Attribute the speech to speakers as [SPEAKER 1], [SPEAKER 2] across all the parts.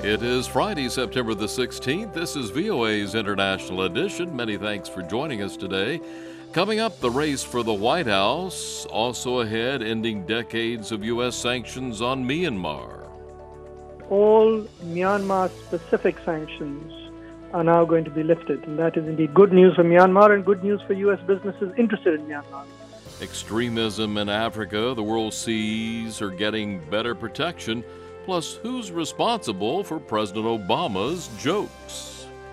[SPEAKER 1] It is Friday, September the 16th. This is VOA's International Edition. Many thanks for joining us today. Coming up, the race for the White House. Also ahead, ending decades of U.S. sanctions on Myanmar.
[SPEAKER 2] All Myanmar-specific sanctions are now going to be lifted. And that is indeed good news for Myanmar and good news for U.S. businesses interested in Myanmar.
[SPEAKER 1] Extremism in Africa. The world sees are getting better protection. Plus, who's responsible for President Obama's jokes?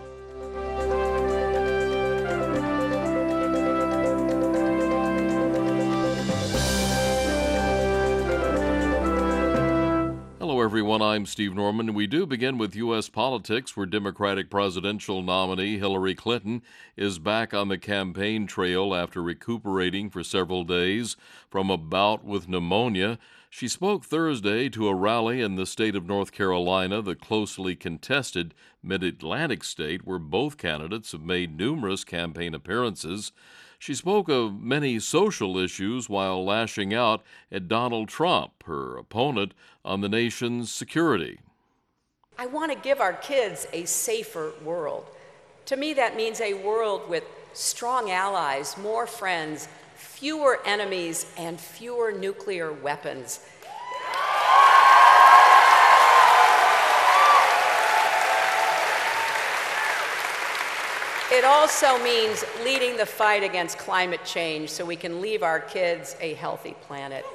[SPEAKER 1] Hello, everyone. I'm Steve Norman. We do begin with U.S. politics, where Democratic presidential nominee Hillary Clinton is back on the campaign trail after recuperating for several days from a bout with pneumonia. She spoke Thursday to a rally in the state of North Carolina, the closely contested Mid-Atlantic state where both candidates have made numerous campaign appearances. She spoke of many social issues while lashing out at Donald Trump, her opponent, on the nation's security.
[SPEAKER 3] I want to give our kids a safer world. To me, that means a world with strong allies, more friends, fewer enemies, and fewer nuclear weapons. It also means leading the fight against climate change so we can leave our kids a healthy planet.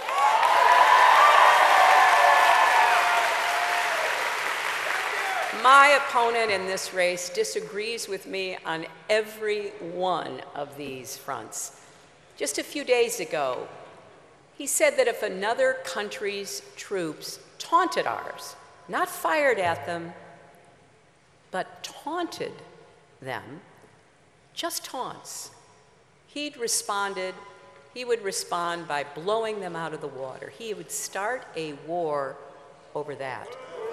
[SPEAKER 3] My opponent in this race disagrees with me on every one of these fronts. Just a few days ago, he said that if another country's troops taunted ours, not fired at them, but taunted them, just taunts, he would respond by blowing them out of the water. He would start a war over that.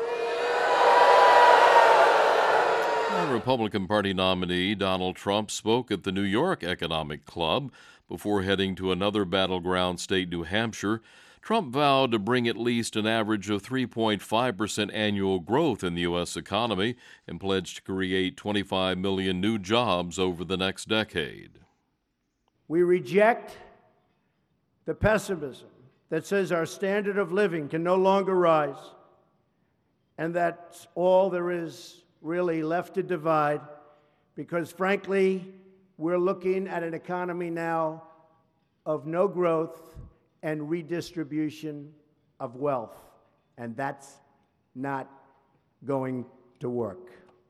[SPEAKER 1] Republican Party nominee Donald Trump spoke at the New York Economic Club before heading to another battleground state, New Hampshire. Trump vowed to bring at least an average of 3.5% annual growth in the U.S. economy and pledged to create 25 million new jobs over the next decade.
[SPEAKER 4] We reject the pessimism that says our standard of living can no longer rise, and that's all there is really left to divide, because frankly, we're looking at an economy now of no growth and redistribution of wealth, and that's not going to work.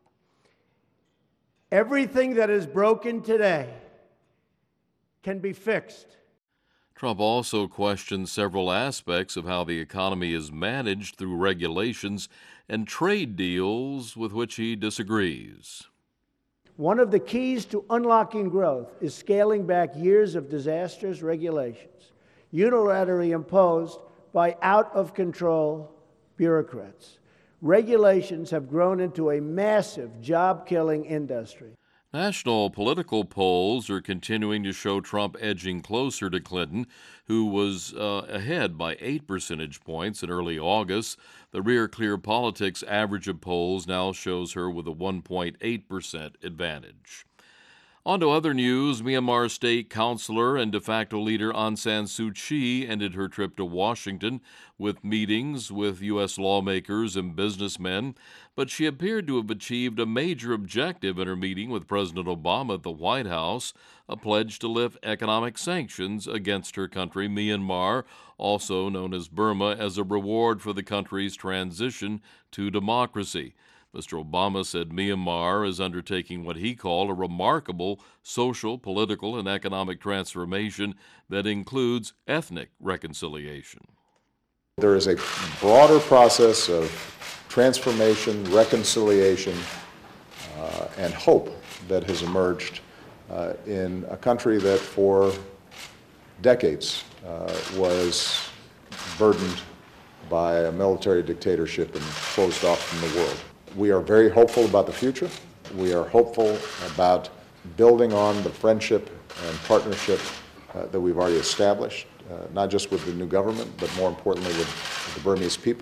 [SPEAKER 4] Everything that is broken today can be fixed.
[SPEAKER 1] Trump also questioned several aspects of how the economy is managed through regulations and trade deals with which he disagrees.
[SPEAKER 4] One of the keys to unlocking growth is scaling back years of disastrous regulations, unilaterally imposed by out-of-control bureaucrats. Regulations have grown into a massive job-killing industry.
[SPEAKER 1] National political polls are continuing to show Trump edging closer to Clinton, who was ahead by 8 percentage points in early August. The Rear Clear Politics average of polls now shows her with a 1.8% advantage. On to other news. Myanmar State Councilor and de facto leader Aung San Suu Kyi ended her trip to Washington with meetings with U.S. lawmakers and businessmen, but she appeared to have achieved a major objective in her meeting with President Obama at the White House, a pledge to lift economic sanctions against her country, Myanmar, also known as Burma, as a reward for the country's transition to democracy. Mr. Obama said Myanmar is undertaking what he called a remarkable social, political, and economic transformation that includes ethnic reconciliation.
[SPEAKER 5] There is a broader process of transformation, reconciliation, and hope that has emerged in a country that for decades was burdened by a military dictatorship and closed off from the world. We are very hopeful about the future. We are hopeful about building on the friendship and partnership that we've already established, not just with the new government, but more importantly with the Burmese people.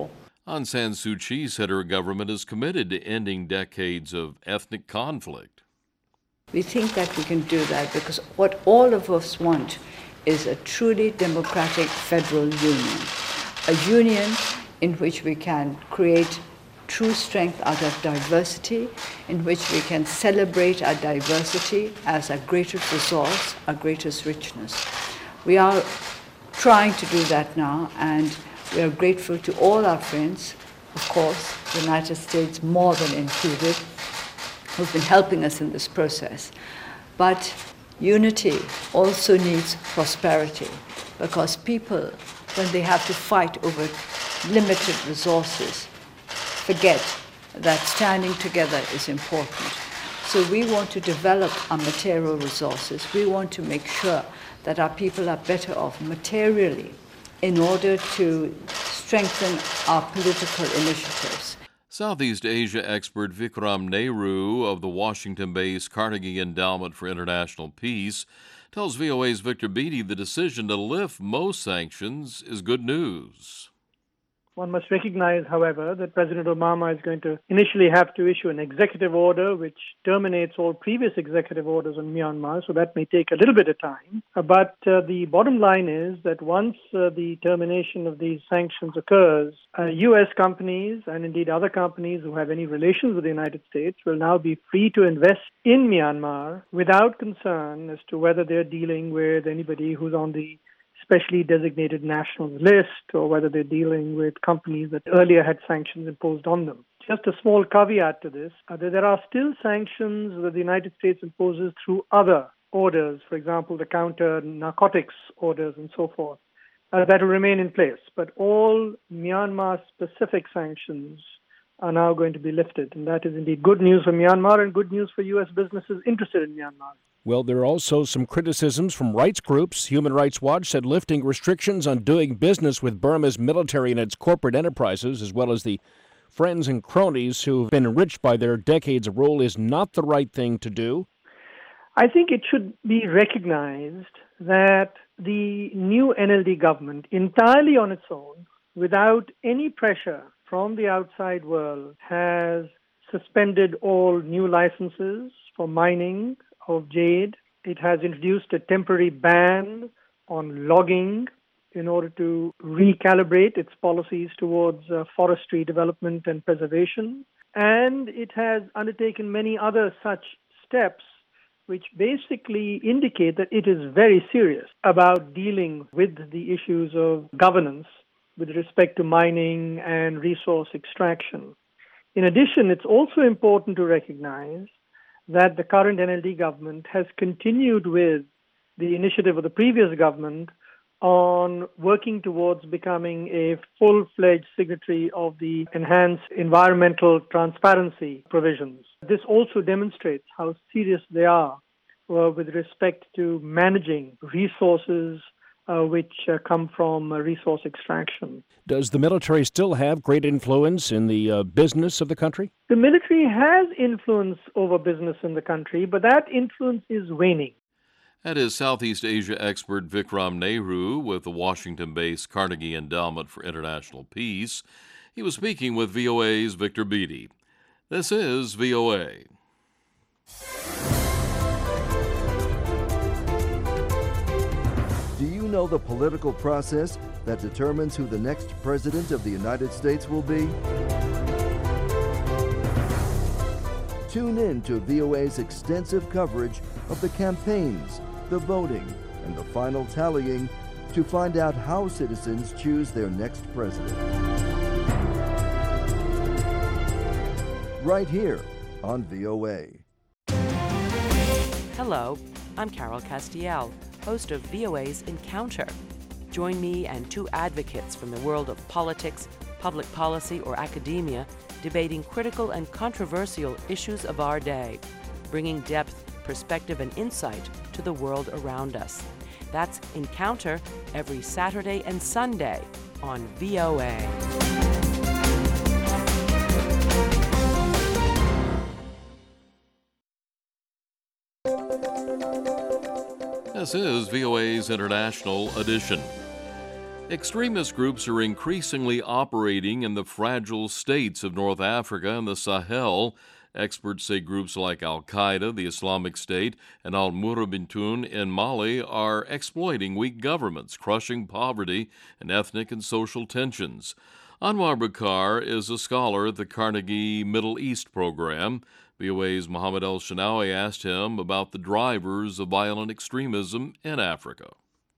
[SPEAKER 1] Aung San Suu Kyi said her government is committed to ending decades of ethnic conflict.
[SPEAKER 6] We think that we can do that because what all of us want is a truly democratic federal union, a union in which we can create true strength out of diversity, in which we can celebrate our diversity as our greatest resource, our greatest richness. We are trying to do that now, and we are grateful to all our friends, of course, the United States more than included, who've been helping us in this process. But unity also needs prosperity, because people, when they have to fight over limited resources, forget that standing together is important. So we want to develop our material resources. We want to make sure that our people are better off materially in order to strengthen our political initiatives.
[SPEAKER 1] Southeast Asia expert Vikram Nehru of the Washington-based Carnegie Endowment for International Peace tells VOA's Victor Beattie the decision to lift most sanctions is good news.
[SPEAKER 2] One must recognize, however, that President Obama is going to initially have to issue an executive order which terminates all previous executive orders on Myanmar, so that may take a little bit of time. But the bottom line is that once the termination of these sanctions occurs, U.S. companies and indeed other companies who have any relations with the United States will now be free to invest in Myanmar without concern as to whether they're dealing with anybody who's on the specially designated nationals list, or whether they're dealing with companies that earlier had sanctions imposed on them. Just a small caveat to this, there are still sanctions that the United States imposes through other orders, for example, the counter-narcotics orders and so forth, that will remain in place. But all Myanmar-specific sanctions are now going to be lifted, and that is indeed good news for Myanmar and good news for U.S. businesses interested in Myanmar.
[SPEAKER 7] Well, there are also some criticisms from rights groups. Human Rights Watch said lifting restrictions on doing business with Burma's military and its corporate enterprises, as well as the friends and cronies who've been enriched by their decades of rule, is not the right thing to do.
[SPEAKER 2] I think it should be recognized that the new NLD government, entirely on its own, without any pressure from the outside world, has suspended all new licenses for mining of jade. It has introduced a temporary ban on logging in order to recalibrate its policies towards forestry development and preservation. And it has undertaken many other such steps which basically indicate that it is very serious about dealing with the issues of governance with respect to mining and resource extraction. In addition, it's also important to recognize that the current NLD government has continued with the initiative of the previous government on working towards becoming a full-fledged signatory of the enhanced environmental transparency provisions. This also demonstrates how serious they are with respect to managing resources which come from resource extraction.
[SPEAKER 7] Does the military still have great influence in the business of the country?
[SPEAKER 2] The military has influence over business in the country, but that influence is waning.
[SPEAKER 1] That is Southeast Asia expert Vikram Nehru with the Washington-based Carnegie Endowment for International Peace. He was speaking with VOA's Victor Beattie. This is VOA.
[SPEAKER 8] Do you know the political process that determines who the next president of the United States will be? Tune in to VOA's extensive coverage of the campaigns, the voting, and the final tallying to find out how citizens choose their next president. Right here on VOA.
[SPEAKER 9] Hello, I'm Carol Castiel, host of VOA's Encounter. Join me and two advocates from the world of politics, public policy, or academia debating critical and controversial issues of our day, bringing depth, perspective, and insight to the world around us. That's Encounter every Saturday and Sunday on VOA.
[SPEAKER 1] This is VOA's International Edition. Extremist groups are increasingly operating in the fragile states of North Africa and the Sahel. Experts say groups like Al-Qaeda, the Islamic State, and Al-Murabitun in Mali are exploiting weak governments, crushing poverty and ethnic and social tensions. Anwar Bukhar is a scholar at the Carnegie Middle East program. VOA's Mohammed El-Shinawi asked him about the drivers of violent extremism in Africa.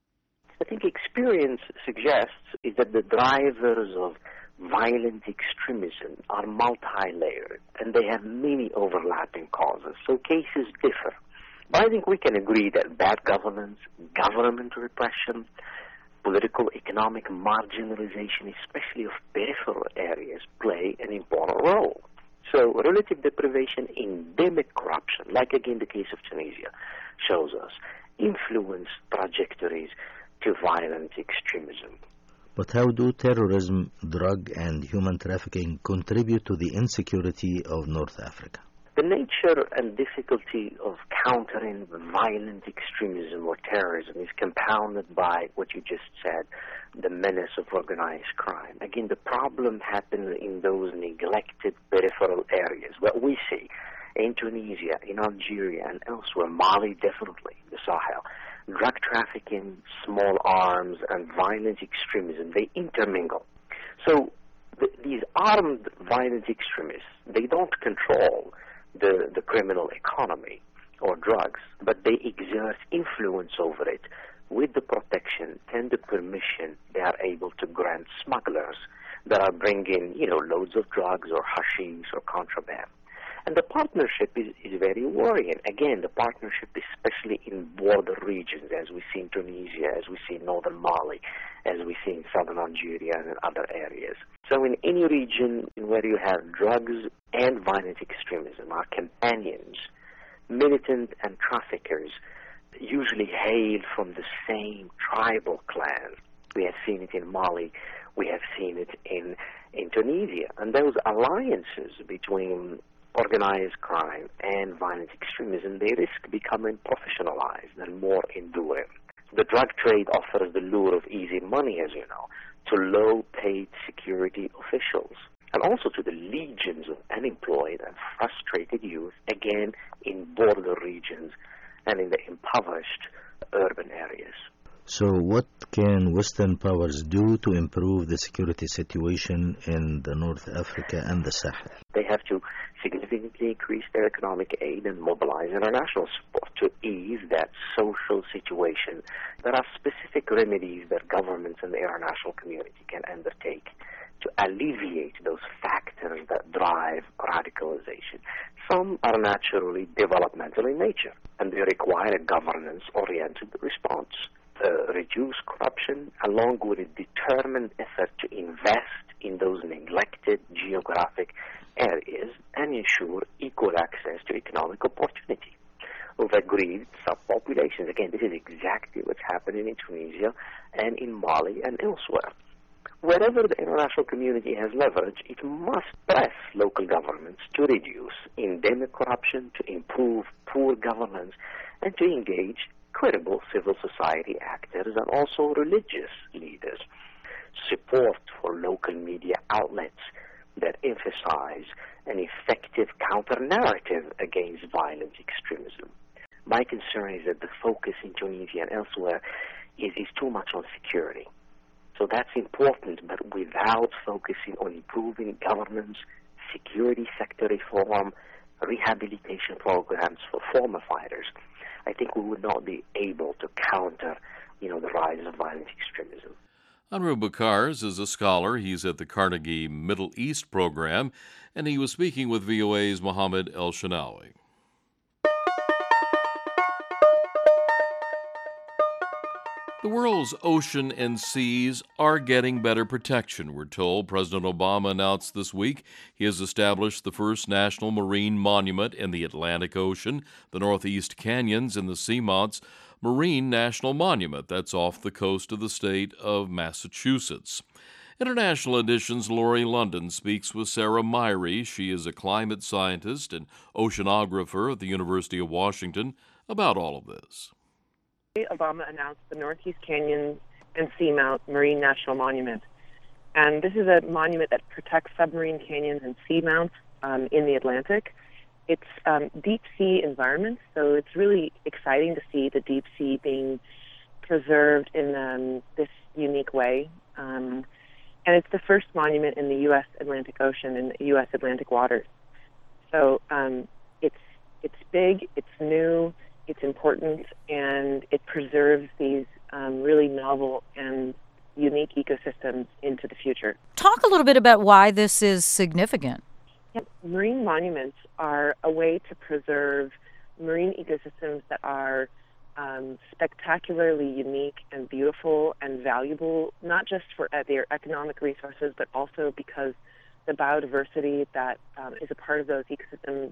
[SPEAKER 10] I think experience suggests is that the drivers of violent extremism are multi-layered and they have many overlapping causes, so cases differ. But I think we can agree that bad governance, government repression, political economic marginalization, especially of peripheral areas, play an important role. So relative deprivation, endemic corruption, like again the case of Tunisia, shows us influence trajectories to violent extremism.
[SPEAKER 11] But how do terrorism, drug and human trafficking contribute to the insecurity of North Africa?
[SPEAKER 10] The nature and difficulty of countering violent extremism or terrorism is compounded by what you just said, the menace of organized crime. Again, the problem happens in those neglected peripheral areas. What we see in Tunisia, in Algeria, and elsewhere, Mali definitely, the Sahel, drug trafficking, small arms, and violent extremism, they intermingle. So these armed violent extremists, they don't control the criminal economy or drugs, but they exert influence over it with the protection and the permission they are able to grant smugglers that are bringing, loads of drugs or hashish or contraband. And the partnership is very worrying. Again, the partnership especially in border regions, as we see in Tunisia, as we see in northern Mali, as we see in southern Algeria and in other areas. So in any region where you have drugs and violent extremism are companions, militant and traffickers usually hail from the same tribal clan. We have seen it in Mali, we have seen it in Tunisia. And those alliances between organized crime and violent extremism, they risk becoming professionalized and more enduring. The drug trade offers the lure of easy money, as you know, to low-paid security officials, and also to the legions of unemployed and frustrated youth, again, in border regions and in the impoverished urban areas.
[SPEAKER 11] So what can Western powers do to improve the security situation in the North Africa and the Sahel?
[SPEAKER 10] They have to significantly increase their economic aid and mobilize international support to ease that social situation. There are specific remedies that governments and the international community can undertake to alleviate those factors that drive radicalization. Some are naturally developmental in nature, and they require a governance-oriented response. Reduce corruption along with a determined effort to invest in those neglected geographic areas and ensure equal access to economic opportunity of agreed subpopulations. Again, this is exactly what's happening in Tunisia and in Mali and elsewhere. Wherever the international community has leverage, it must press local governments to reduce endemic corruption, to improve poor governance, and to engage credible civil society actors and also religious leaders. Support for local media outlets that emphasize an effective counter-narrative against violent extremism. My concern is that the focus in Tunisia and elsewhere is too much on security. So that's important, but without focusing on improving governance, security sector reform, rehabilitation programs for former fighters, I think we would not be able to counter, the rise of violent extremism.
[SPEAKER 1] Anwar Bukhar is a scholar. He's at the Carnegie Middle East program, and he was speaking with VOA's Mohammed El-Shinawi. The world's ocean and seas are getting better protection, we're told. President Obama announced this week he has established the first national marine monument in the Atlantic Ocean, the Northeast Canyons and the Seamounts Marine National Monument. That's off the coast of the state of Massachusetts. International Edition's Laurie London speaks with Sarah Myrie. She is a climate scientist and oceanographer at the University of Washington about all of this.
[SPEAKER 12] Obama announced the Northeast Canyon and Seamount Marine National Monument. And this is a monument that protects submarine canyons and seamounts in the Atlantic. It's deep sea environments, so it's really exciting to see the deep sea being preserved in this unique way. And it's the first monument in the U.S. Atlantic Ocean and U.S. Atlantic waters. So it's big, it's new, it's important, and it preserves these really novel and unique ecosystems into the future.
[SPEAKER 13] Talk a little bit about why this is significant.
[SPEAKER 12] Yep. Marine monuments are a way to preserve marine ecosystems that are spectacularly unique and beautiful and valuable, not just for their economic resources, but also because the biodiversity that is a part of those ecosystems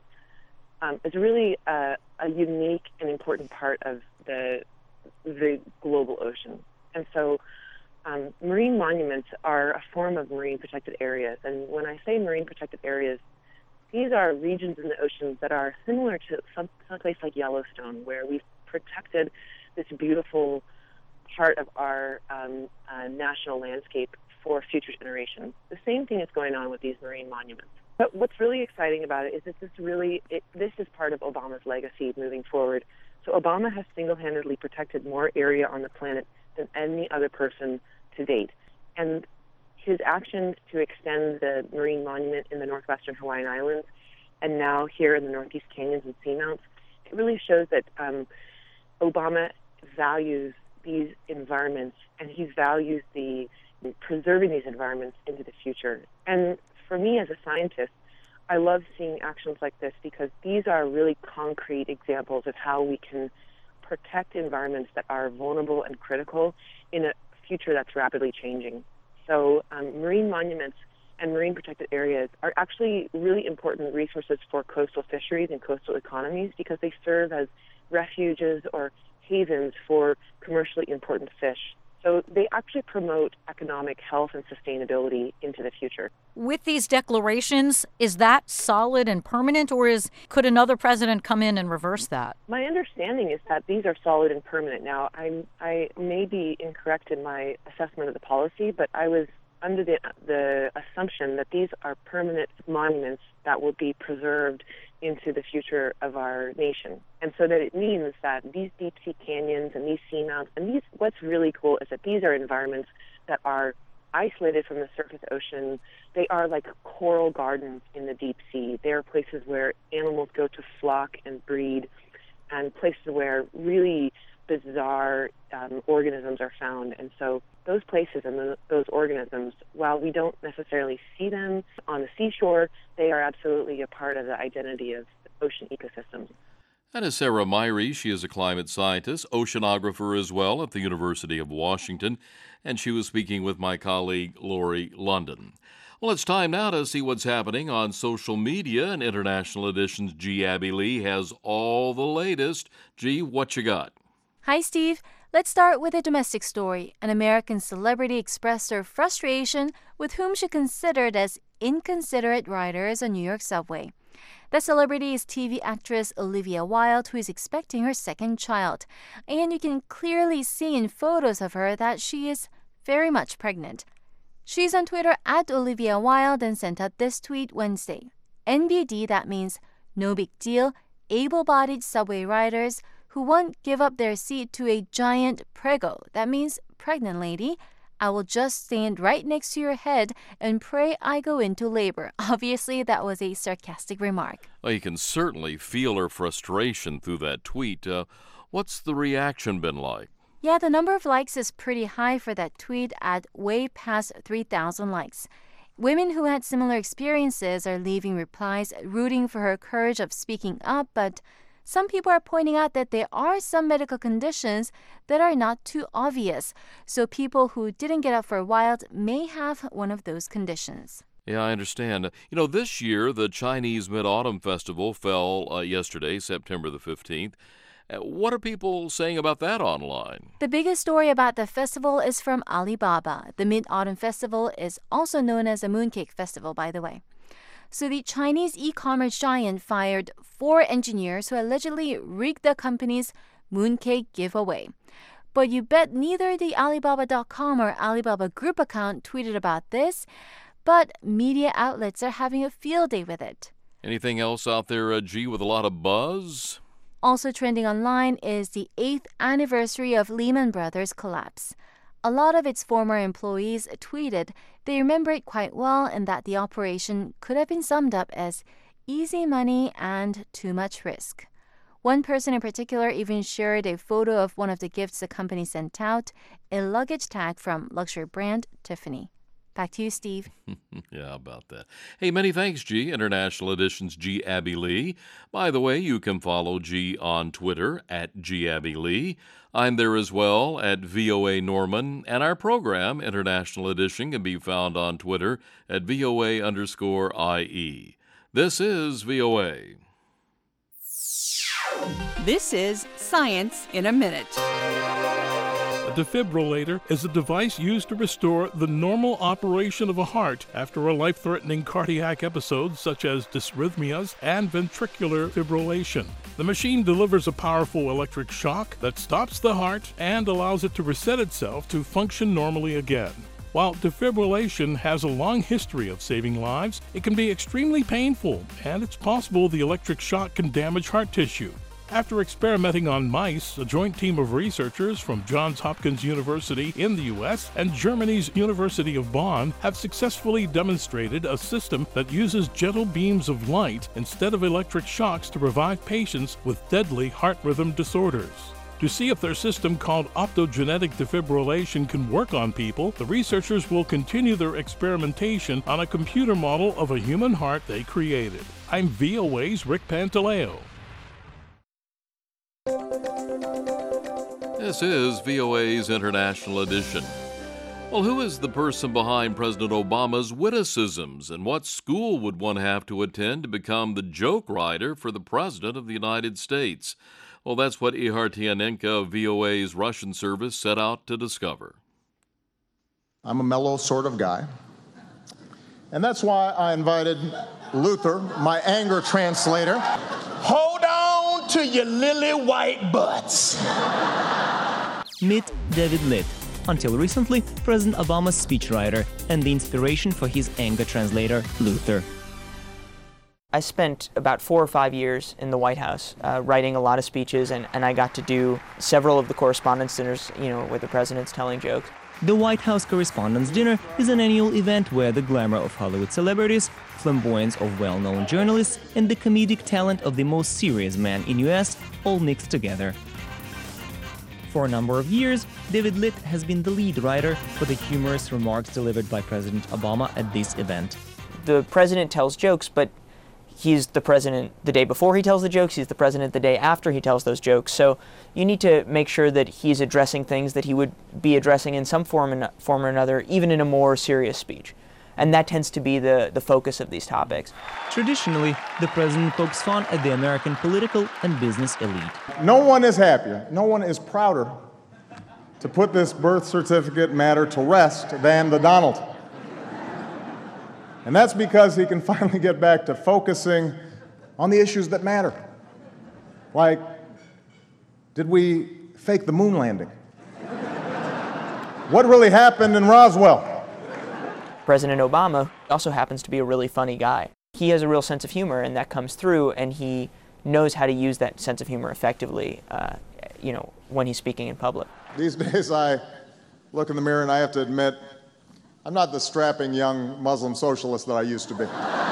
[SPEAKER 12] is really a unique and important part of the global ocean. And so marine monuments are a form of marine protected areas. And when I say marine protected areas, these are regions in the oceans that are similar to someplace like Yellowstone, where we've protected this beautiful part of our national landscape for future generations. The same thing is going on with these marine monuments. But what's really exciting about it is that this is part of Obama's legacy moving forward. So Obama has single-handedly protected more area on the planet than any other person to date. And his actions to extend the marine monument in the northwestern Hawaiian Islands and now here in the Northeast Canyons and Seamounts, it really shows that Obama values these environments, and he values preserving these environments into the future. And for me as a scientist, I love seeing actions like this because these are really concrete examples of how we can protect environments that are vulnerable and critical in a future that's rapidly changing. So marine monuments and marine protected areas are actually really important resources for coastal fisheries and coastal economies because they serve as refuges or havens for commercially important fish. So they actually promote economic health and sustainability into the future.
[SPEAKER 13] With these declarations, is that solid and permanent, or could another president come in and reverse that?
[SPEAKER 12] My understanding is that these are solid and permanent. Now, I may be incorrect in my assessment of the policy, but I was under the assumption that these are permanent monuments that will be preserved into the future of our nation. And so that it means that these deep sea canyons and these seamounts, and what's really cool is that these are environments that are isolated from the surface ocean. They are like coral gardens in the deep sea. They are places where animals go to flock and breed, and places where really bizarre organisms are found. And so those places and those organisms, while we don't necessarily see them on the seashore, they are absolutely a part of the identity of ocean ecosystems.
[SPEAKER 1] That is Sarah Myrie. She is a climate scientist, oceanographer as well at the University of Washington, and she was speaking with my colleague Lori London. Well, it's time now to see what's happening on social media, and International Edition's G. Abby Lee has all the latest. G, what you got?
[SPEAKER 14] Hi, Steve. Let's start with a domestic story. An American celebrity expressed her frustration with whom she considered as inconsiderate riders on New York subway. The celebrity is TV actress Olivia Wilde, who is expecting her second child. And you can clearly see in photos of her that she is very much pregnant. She's on Twitter at Olivia Wilde and sent out this tweet Wednesday. NBD, that means no big deal, able-bodied subway riders who won't give up their seat to a giant prego, that means pregnant lady. I will just stand right next to your head and pray I go into labor. Obviously, that was a sarcastic remark.
[SPEAKER 1] Well, you can certainly feel her frustration through that tweet. What's the reaction been like?
[SPEAKER 14] Yeah, the number of likes is pretty high for that tweet at way past 3,000 likes. Women who had similar experiences are leaving replies rooting for her courage of speaking up, but some people are pointing out that there are some medical conditions that are not too obvious, so people who didn't get up for Wilde may have one of those conditions.
[SPEAKER 1] Yeah, I understand. This year, the Chinese Mid-Autumn Festival fell yesterday, September the 15th. What are people saying about that online?
[SPEAKER 14] The biggest story about the festival is from Alibaba. The Mid-Autumn Festival is also known as the Mooncake Festival, by the way. So the Chinese e-commerce giant fired 4 engineers who allegedly rigged the company's mooncake giveaway. But you bet neither the Alibaba.com or Alibaba Group account tweeted about this, but media outlets are having a field day with it.
[SPEAKER 1] Anything else out there, G, with a lot of buzz?
[SPEAKER 14] Also trending online is the 8th anniversary of Lehman Brothers' collapse. A lot of its former employees tweeted they remember it quite well and that the operation could have been summed up as easy money and too much risk. One person in particular even shared a photo of one of the gifts the company sent out, a luggage tag from luxury brand Tiffany. Back to you, Steve.
[SPEAKER 1] Yeah, how about that? Hey, many thanks, G. International Edition's G. Abby Lee. By the way, you can follow G on Twitter at G. Abby Lee. I'm there as well at VOA Norman, and our program, International Edition, can be found on Twitter at VOA_IE. This is VOA.
[SPEAKER 15] This is Science in a Minute.
[SPEAKER 16] A defibrillator is a device used to restore the normal operation of a heart after a life-threatening cardiac episode such as dysrhythmias and ventricular fibrillation. The machine delivers a powerful electric shock that stops the heart and allows it to reset itself to function normally again. While defibrillation has a long history of saving lives, it can be extremely painful, and it's possible the electric shock can damage heart tissue. After experimenting on mice, a joint team of researchers from Johns Hopkins University in the U.S. and Germany's University of Bonn have successfully demonstrated a system that uses gentle beams of light instead of electric shocks to revive patients with deadly heart rhythm disorders. To see if their system called optogenetic defibrillation can work on people, the researchers will continue their experimentation on a computer model of a human heart they created. I'm VOA's Rick Pantaleo.
[SPEAKER 1] This is VOA's International Edition. Well, who is the person behind President Obama's witticisms, and what school would one have to attend to become the joke writer for the President of the United States? Well, that's what Ihar Tianenko of VOA's Russian service set out to discover.
[SPEAKER 5] I'm a mellow sort of guy, and that's why I invited Luther, my anger translator.
[SPEAKER 17] Hold on to your lily white butts.
[SPEAKER 18] Meet David Litt, until recently President Obama's speechwriter and the inspiration for his anger translator, Luther.
[SPEAKER 19] I spent about 4 or 5 years in the White House writing a lot of speeches, and I got to do several of the correspondence dinners, with the presidents telling jokes.
[SPEAKER 18] The White House Correspondents' Dinner is an annual event where the glamour of Hollywood celebrities, flamboyance of well-known journalists, and the comedic talent of the most serious man in U.S. all mixed together. For a number of years, David Litt has been the lead writer for the humorous remarks delivered by President Obama at this event.
[SPEAKER 19] The president tells jokes, but he's the president the day before he tells the jokes, he's the president the day after he tells those jokes. So you need to make sure that he's addressing things that he would be addressing in some form or another, even in a more serious speech. And that tends to be the focus of these topics.
[SPEAKER 18] Traditionally, the president pokes fun at the American political and business elite.
[SPEAKER 5] No one is happier, no one is prouder to put this birth certificate matter to rest than the Donald. And that's because he can finally get back to focusing on the issues that matter. Like, did we fake the moon landing? What really happened in Roswell?
[SPEAKER 19] President Obama also happens to be a really funny guy. He has a real sense of humor, and that comes through, and he knows how to use that sense of humor effectively, when he's speaking in public.
[SPEAKER 5] These days I look in the mirror and I have to admit, I'm not the strapping young Muslim socialist that I used to be.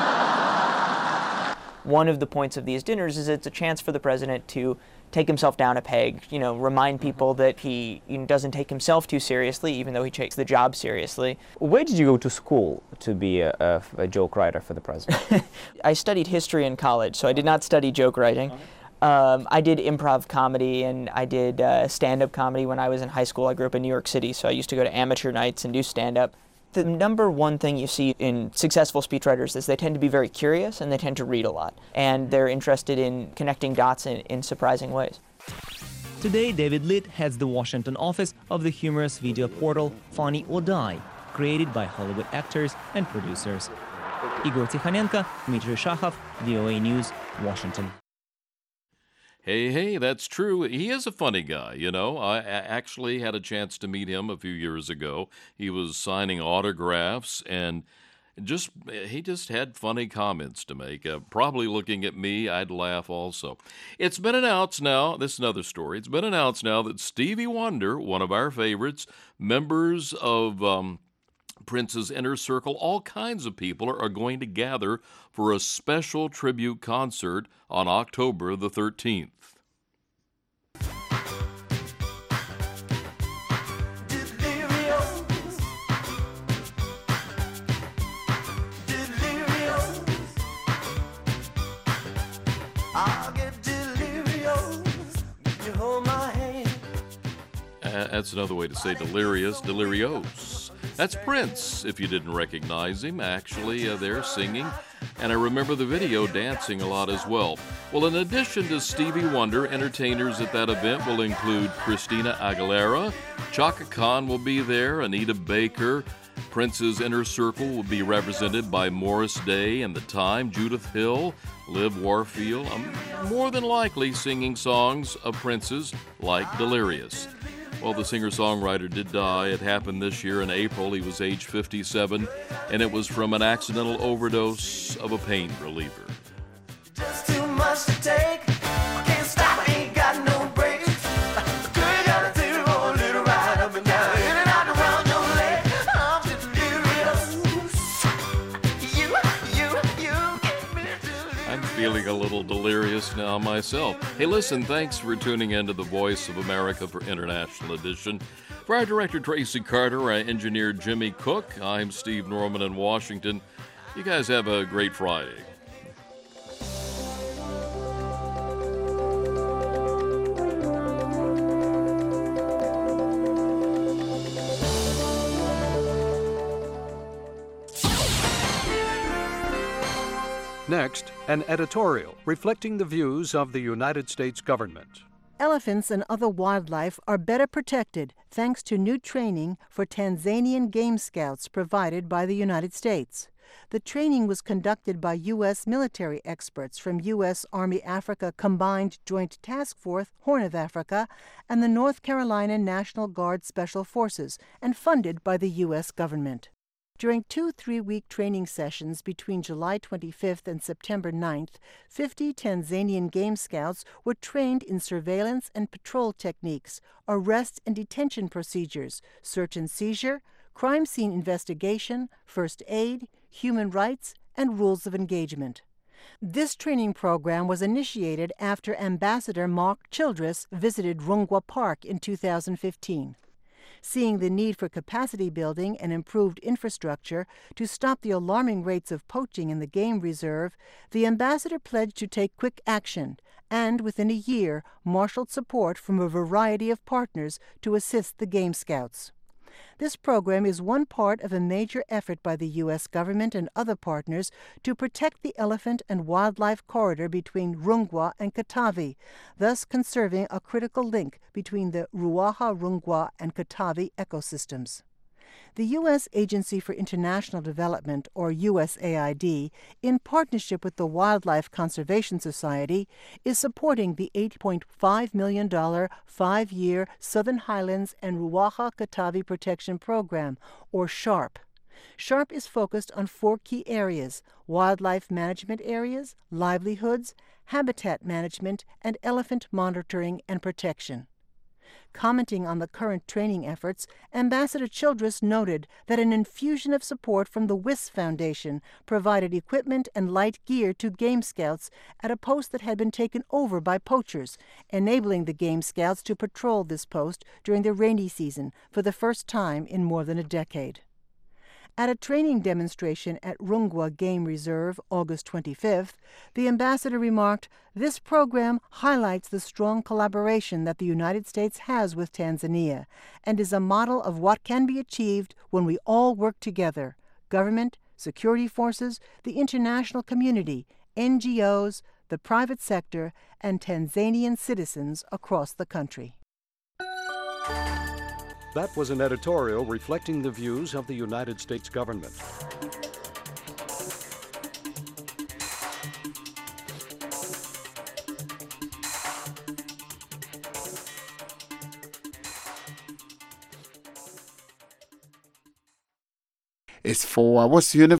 [SPEAKER 19] One of the points of these dinners is it's a chance for the president to take himself down a peg, remind people that he doesn't take himself too seriously, even though he takes the job seriously.
[SPEAKER 20] Where did you go to school to be a joke writer for the president?
[SPEAKER 19] I studied history in college, so I did not study joke writing. I did improv comedy, and I did stand-up comedy when I was in high school. I grew up in New York City, so I used to go to amateur nights and do stand-up. The number one thing you see in successful speechwriters is they tend to be very curious and they tend to read a lot. And they're interested in connecting dots in surprising ways.
[SPEAKER 18] Today, David Litt heads the Washington office of the humorous video portal Funny or Die, created by Hollywood actors and producers. Igor Tikhanenko, Dmitry Shahov, VOA News, Washington.
[SPEAKER 1] Hey, that's true. He is a funny guy, you know. I actually had a chance to meet him a few years ago. He was signing autographs and he just had funny comments to make. Probably looking at me, I'd laugh also. It's been announced now, this is another story, it's been announced now that Stevie Wonder, one of our favorites, members of Prince's inner circle, all kinds of people are going to gather for a special tribute concert on October the 13th. That's another way to say delirious, delirios. That's Prince, if you didn't recognize him. Actually, they're singing, and I remember the video dancing a lot as well. Well, in addition to Stevie Wonder, entertainers at that event will include Christina Aguilera, Chaka Khan will be there, Anita Baker. Prince's inner circle will be represented by Morris Day and The Time, Judith Hill, Liv Warfield, more than likely singing songs of Prince's like Delirious. Well, the singer-songwriter did die. It happened this year in April. He was age 57, and it was from an accidental overdose of a pain reliever.
[SPEAKER 21] Just too much to take. Can't stop, ain't got no brakes. Good gotta do a little ride up and down, in and out around your leg. I'm delirious. You get me delirious.
[SPEAKER 1] I'm feeling a little delirious now myself. Hey, listen, thanks for tuning in to the Voice of America for International Edition. For our director, Tracy Carter, our engineer, Jimmy Cook, I'm Steve Norman in Washington. You guys have a great Friday.
[SPEAKER 22] Next, an editorial reflecting the views of the United States government.
[SPEAKER 23] Elephants and other wildlife are better protected thanks to new training for Tanzanian Game Scouts provided by the United States. The training was conducted by U.S. military experts from U.S. Army Africa Combined Joint Task Force, Horn of Africa, and the North Carolina National Guard Special Forces, and funded by the U.S. government. During 2 3-week training sessions between July 25th and September 9th, 50 Tanzanian Game Scouts were trained in surveillance and patrol techniques, arrest and detention procedures, search and seizure, crime scene investigation, first aid, human rights, and rules of engagement. This training program was initiated after Ambassador Mark Childress visited Rungwa Park in 2015. Seeing the need for capacity building and improved infrastructure to stop the alarming rates of poaching in the game reserve, the ambassador pledged to take quick action and, within a year, marshaled support from a variety of partners to assist the Game Scouts. This program is one part of a major effort by the U.S. government and other partners to protect the elephant and wildlife corridor between Rungwa and Katavi, thus conserving a critical link between the Ruaha-Rungwa and Katavi ecosystems. The U.S. Agency for International Development, or USAID, in partnership with the Wildlife Conservation Society, is supporting the $8.5 million 5-year Southern Highlands and Ruaha-Katavi Protection Program, or SHARP. SHARP is focused on 4 key areas: wildlife management areas, livelihoods, habitat management, and elephant monitoring and protection. Commenting on the current training efforts, Ambassador Childress noted that an infusion of support from the WIS Foundation provided equipment and light gear to Game Scouts at a post that had been taken over by poachers, enabling the Game Scouts to patrol this post during the rainy season for the first time in more than a decade. At a training demonstration at Rungwa Game Reserve, August 25th, the ambassador remarked, "This program highlights the strong collaboration that the United States has with Tanzania and is a model of what can be achieved when we all work together: government, security forces, the international community, NGOs, the private sector, and Tanzanian citizens across the country."
[SPEAKER 22] That was an editorial reflecting the views of the United States government.
[SPEAKER 3] is for what's the